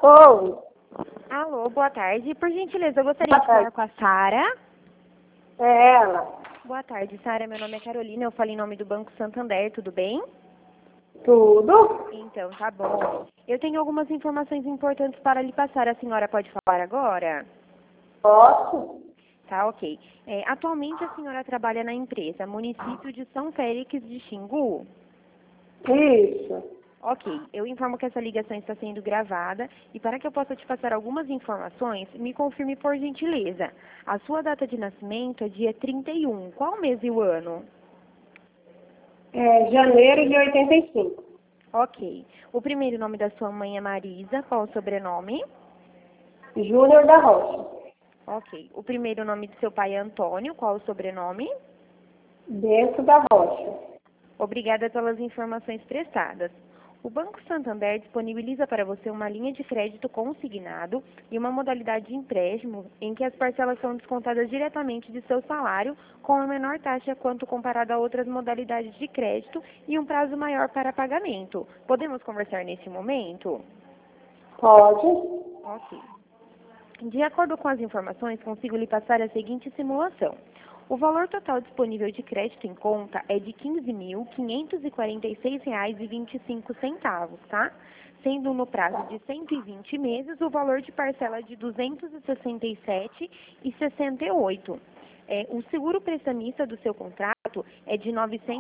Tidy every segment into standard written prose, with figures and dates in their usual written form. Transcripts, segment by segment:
Oi. Alô, boa tarde. Por gentileza, eu gostaria Boa de falar tarde. com a Sara. É ela. Boa tarde, Sara. Meu nome é Carolina, eu falo em nome do Banco Santander, tudo bem? Tudo? Então, tá bom. Eu tenho algumas informações importantes para lhe passar. A senhora pode falar agora? Posso? Tá, ok. Atualmente a senhora trabalha na empresa Município de São Félix de Xingu? Isso. Ok, eu informo que essa ligação está sendo gravada e para que eu possa te passar algumas informações, me confirme por gentileza. A sua data de nascimento é dia 31. Qual mês e o ano? É janeiro de 85. Ok. O primeiro nome da sua mãe é Marisa. Qual o sobrenome? Júnior da Rocha. Ok. O primeiro nome do seu pai é Antônio. Qual o sobrenome? Dentro da Rocha. Obrigada pelas informações prestadas. O Banco Santander disponibiliza para você uma linha de crédito consignado e uma modalidade de empréstimo em que as parcelas são descontadas diretamente de seu salário com a menor taxa quanto comparado a outras modalidades de crédito e um prazo maior para pagamento. Podemos conversar nesse momento? Pode? Ok. De acordo com as informações, consigo lhe passar a seguinte simulação. O valor total disponível de crédito em conta é de R$ 15.546,25, tá? Sendo no prazo de 120 meses, o valor de parcela é de R$ 267,68. O seguro prestamista do seu contrato é de R$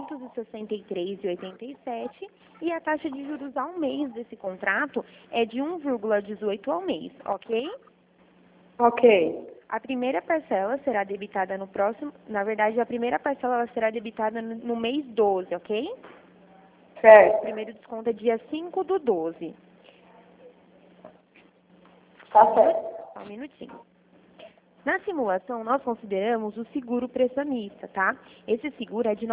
963,87 e a taxa de juros ao mês desse contrato é de 1,18 ao mês, ok? Ok. A primeira parcela será debitada no próximo... Na verdade, a primeira parcela ela será debitada no mês 12, ok? O Certo. primeiro desconto é dia 5/12. Tá certo. Só um minutinho. Na simulação, nós consideramos o seguro prestamista, tá? Esse seguro é de R$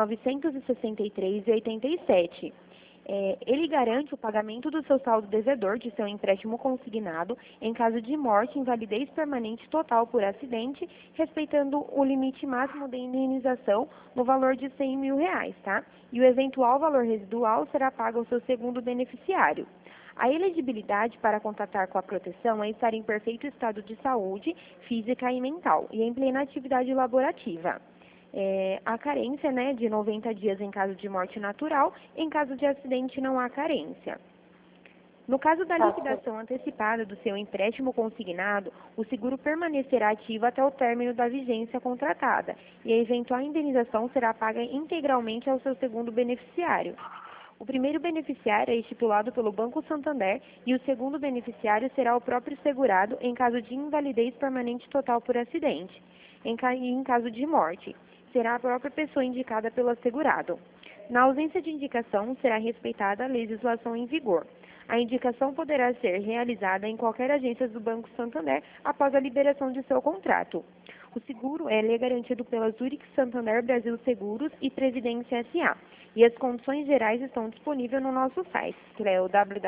963,87. Ele garante o pagamento do seu saldo devedor de seu empréstimo consignado em caso de morte, invalidez permanente total por acidente, respeitando o limite máximo de indenização no valor de R$ 100 mil, tá? E o eventual valor residual será pago ao seu segundo beneficiário. A elegibilidade para contatar com a proteção é estar em perfeito estado de saúde física e mental e em plena atividade laborativa. A carência, né, de 90 dias em caso de morte natural, em caso de acidente não há carência. No caso da liquidação antecipada do seu empréstimo consignado, o seguro permanecerá ativo até o término da vigência contratada e a eventual indenização será paga integralmente ao seu segundo beneficiário. O primeiro beneficiário é estipulado pelo Banco Santander e o segundo beneficiário será o próprio segurado em caso de invalidez permanente total por acidente. Em caso de morte, será a própria pessoa indicada pelo assegurado. Na ausência de indicação, será respeitada a legislação em vigor. A indicação poderá ser realizada em qualquer agência do Banco Santander após a liberação de seu contrato. O seguro é garantido pela Zurich Santander Brasil Seguros e Previdência S.A. E as condições gerais estão disponíveis no nosso site, que é o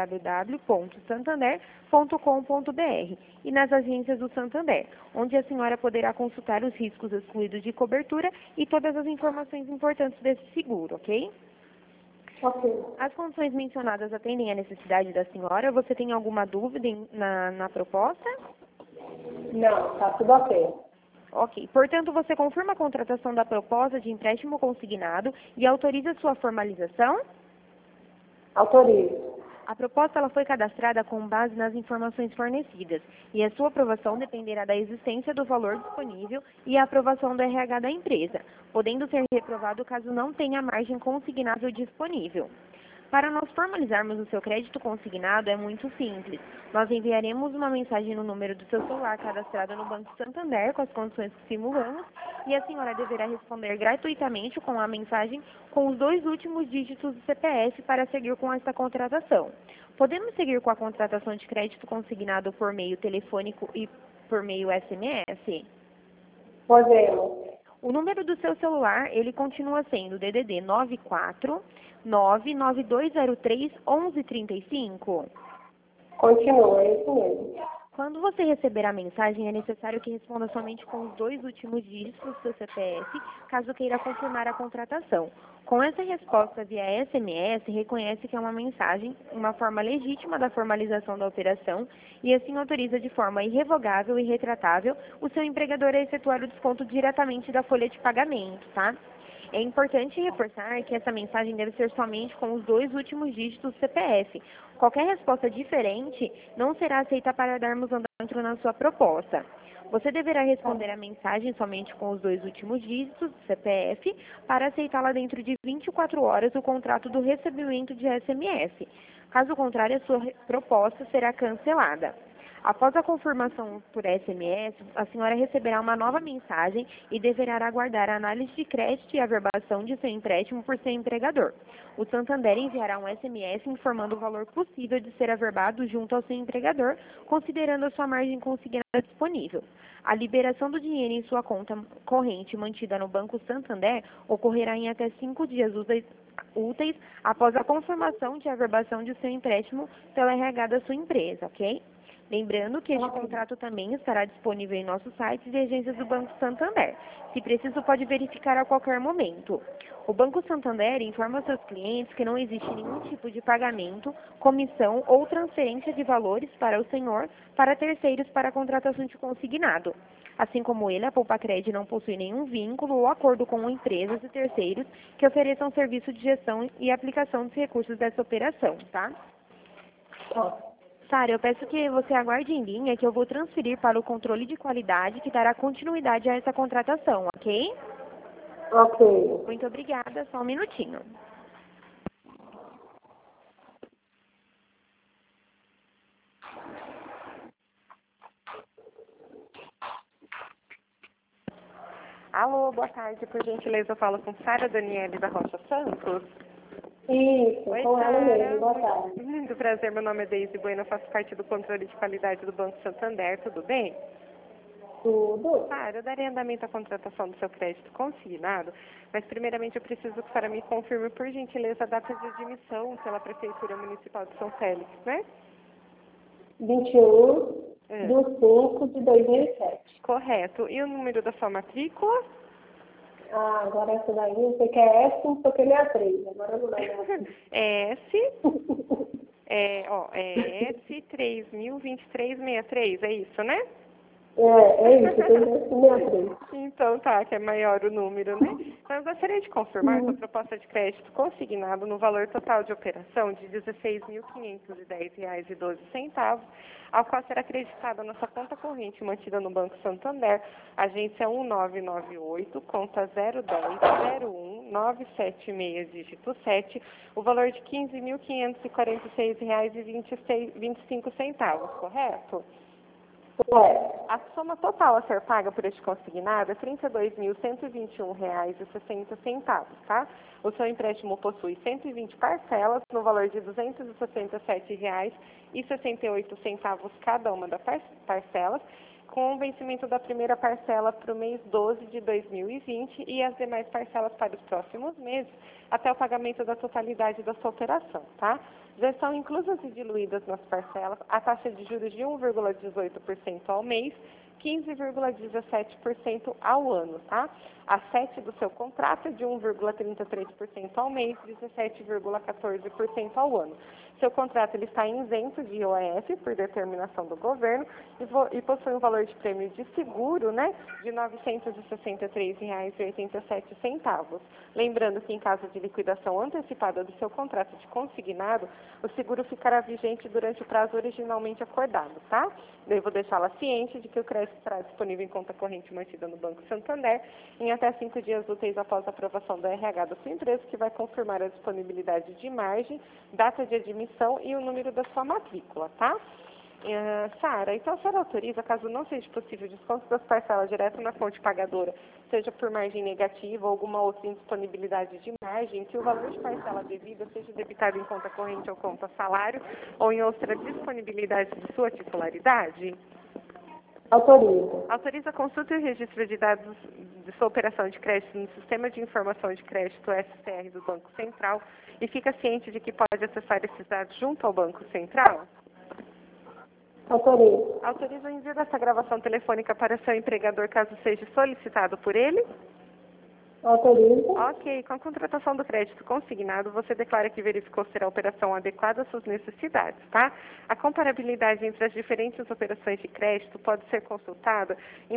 www.santander.com.br, e nas agências do Santander, onde a senhora poderá consultar os riscos excluídos de cobertura e todas as informações importantes desse seguro, ok? Ok. As condições mencionadas atendem à necessidade da senhora? Você tem alguma dúvida na proposta? Não, tá tudo ok. Ok. Portanto, você confirma a contratação da proposta de empréstimo consignado e autoriza sua formalização? Autorizo. A proposta ela foi cadastrada com base nas informações fornecidas e a sua aprovação dependerá da existência do valor disponível e a aprovação do RH da empresa, podendo ser reprovado caso não tenha margem consignável disponível. Para nós formalizarmos o seu crédito consignado é muito simples. Nós enviaremos uma mensagem no número do seu celular cadastrado no Banco Santander com as condições que simulamos e a senhora deverá responder gratuitamente com a mensagem com os 2 últimos dígitos do CPF para seguir com esta contratação. Podemos seguir com a contratação de crédito consignado por meio telefônico e por meio SMS? Podemos. O número do seu celular, ele continua sendo DDD 94 99203 1135. Continua, é isso mesmo. Quando você receber a mensagem, é necessário que responda somente com os 2 últimos dígitos do seu CPF, caso queira confirmar a contratação. Com essa resposta via SMS, reconhece que é uma mensagem, uma forma legítima da formalização da operação e assim autoriza de forma irrevogável e retratável o seu empregador a efetuar o desconto diretamente da folha de pagamento, tá? É importante reforçar que essa mensagem deve ser somente com os 2 últimos dígitos do CPF. Qualquer resposta diferente não será aceita para darmos andamento na sua proposta. Você deverá responder a mensagem somente com os 2 últimos dígitos do CPF para aceitá-la dentro de 24 horas o contrato do recebimento de SMS. Caso contrário, a sua proposta será cancelada. Após a confirmação por SMS, a senhora receberá uma nova mensagem e deverá aguardar a análise de crédito e averbação de seu empréstimo por seu empregador. O Santander enviará um SMS informando o valor possível de ser averbado junto ao seu empregador, considerando a sua margem consignada disponível. A liberação do dinheiro em sua conta corrente mantida no Banco Santander ocorrerá em até 5 dias úteis após a confirmação de averbação de seu empréstimo pela RH da sua empresa, ok? Lembrando que este contrato também estará disponível em nossos sites e agências do Banco Santander. Se preciso, pode verificar a qualquer momento. O Banco Santander informa aos seus clientes que não existe nenhum tipo de pagamento, comissão ou transferência de valores para o senhor para terceiros para a contratação de consignado. Assim como ele, a Poupa-Cred não possui nenhum vínculo ou acordo com empresas e terceiros que ofereçam serviço de gestão e aplicação dos recursos dessa operação, tá? Sara, eu peço que você aguarde em linha que eu vou transferir para o controle de qualidade que dará continuidade a essa contratação, ok? Ok. Muito obrigada, só um minutinho. Alô, boa tarde, por gentileza eu falo com Sara Daniele da Rocha Santos. Isso, Oi, com ela Sara. mesmo. Boa tarde. Muito prazer, meu nome é Deise Bueno, eu faço parte do controle de qualidade do Banco Santander, tudo bem? Tudo? Sara, eu darei andamento à contratação do seu crédito consignado, mas primeiramente eu preciso que a senhora me confirme, por gentileza, a data de admissão pela Prefeitura Municipal de São Félix, né? 21 de 5 de 2007. Correto. E o número da sua matrícula? Ah, agora essa daí, você quer S, não sei o que, 63. Agora não lembro. S 302363, é isso, né? É isso, tem S 63. Então tá, que é maior o número, né? Então eu gostaria de confirmar sua proposta de crédito consignado no valor total de operação de R$ 16.510,12, ao qual será acreditada na sua conta corrente mantida no Banco Santander, agência 1998, conta 010-01-976, dígito 7, o valor de R$ 15.546,25, correto? A soma total a ser paga por este consignado é R$ 32.121,60, tá? O seu empréstimo possui 120 parcelas no valor de R$ 267,68 cada uma das parcelas, com o vencimento da primeira parcela para o mês 12 de 2020 e as demais parcelas para os próximos meses, até o pagamento da totalidade da sua operação, tá? Já estão inclusas e diluídas nas parcelas a taxa de juros de 1,18% ao mês, 15,17% ao ano, tá? A 7 do seu contrato é de 1,33% ao mês, 17,14% ao ano. Seu contrato ele está isento de IOF por determinação do governo e possui um valor de prêmio de seguro, né, de R$ 963,87. Lembrando que em caso de liquidação antecipada do seu contrato de consignado, o seguro ficará vigente durante o prazo originalmente acordado, tá? Devo deixá-la ciente de que o crédito estará disponível em conta corrente mantida no Banco Santander em até 5 dias úteis após a aprovação do RH da sua empresa, que vai confirmar a disponibilidade de margem, data de admissão e o número da sua matrícula, tá? Sara, então a senhora autoriza, caso não seja possível desconto das parcelas direto na fonte pagadora, seja por margem negativa ou alguma outra indisponibilidade de margem, que o valor de parcela devida seja debitado em conta corrente ou conta salário ou em outra disponibilidade de sua titularidade? Autoriza. Autoriza a consulta e o registro de dados de sua operação de crédito no Sistema de Informação de Crédito SCR do Banco Central e fica ciente de que pode acessar esses dados junto ao Banco Central? Autorizo. Autoriza o envio dessa gravação telefônica para seu empregador caso seja solicitado por ele? Autorizo. Ok, com a contratação do crédito consignado, você declara que verificou ser a operação adequada às suas necessidades, tá? A comparabilidade entre as diferentes operações de crédito pode ser consultada em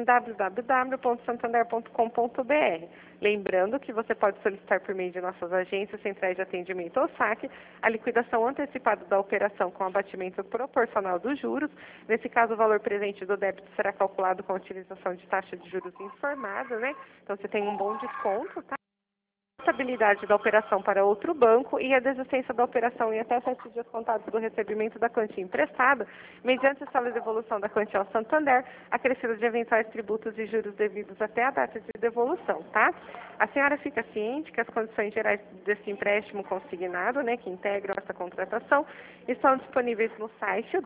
www.santander.com.br. Lembrando que você pode solicitar por meio de nossas agências, centrais de atendimento ou saque, a liquidação antecipada da operação com abatimento proporcional dos juros. Nesse caso, o valor presente do débito será calculado com a utilização de taxa de juros informada, né? Então, você tem um bom desconto, tá? Estabilidade da operação para outro banco e a desistência da operação em até 7 dias contados do recebimento da quantia emprestada, mediante a sala de devolução da quantia ao Santander, acrescida de eventuais tributos e juros devidos até a data de devolução, tá? A senhora fica ciente que as condições gerais desse empréstimo consignado, né, que integram essa contratação, estão disponíveis no site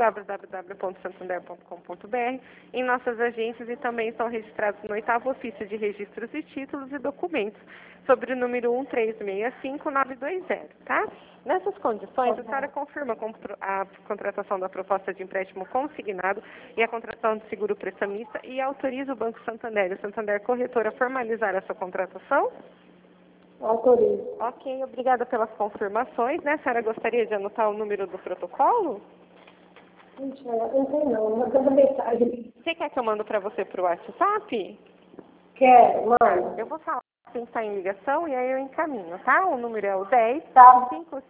www.santander.com.br, em nossas agências e também estão registrados no 8º ofício de registros e títulos e documentos, sobre o número 1365920, tá? Nessas condições, a senhora confirma a contratação da proposta de empréstimo consignado e a contratação de seguro prestamista e autoriza o Banco Santander e o Santander Corretora a formalizar essa contratação? Autorizo. Ok, obrigada pelas confirmações, né? A senhora gostaria de anotar o número do protocolo? Não sei não, mandando mensagem. Você quer que eu mando para você por WhatsApp? Quero, mãe. Eu vou falar quem está em ligação e aí eu encaminho, tá? O número é o 10 Tá.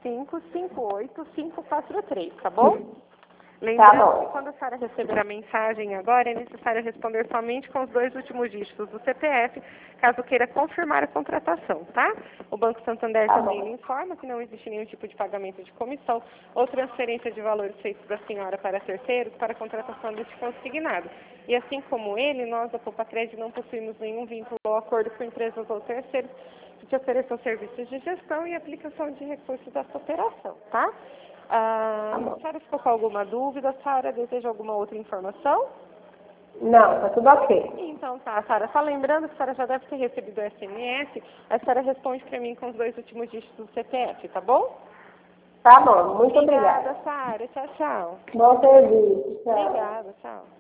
55 543, tá bom? Tá Lembrando bom. que quando a senhora receber a mensagem agora, é necessário responder somente com os 2 últimos dígitos do CPF, caso queira confirmar a contratação, tá? O Banco Santander Tá também bom. lhe informa que não existe nenhum tipo de pagamento de comissão ou transferência de valores feitos da senhora para terceiros para a contratação deste consignado. E assim como ele, nós da Poupa-Crédito não possuímos nenhum vínculo ou acordo com empresas ou terceiros que te ofereçam serviços de gestão e aplicação de recursos dessa operação, tá? A senhora ficou com alguma dúvida? A senhora deseja alguma outra informação? Não, tá tudo ok. Então tá, Sara. Só lembrando que a senhora já deve ter recebido o SMS. A senhora responde para mim com os 2 últimos dígitos do CPF, tá bom? Tá bom, muito obrigada. Obrigada, Sara. Tchau, tchau. Bom serviço. Tchau. Obrigada, tchau.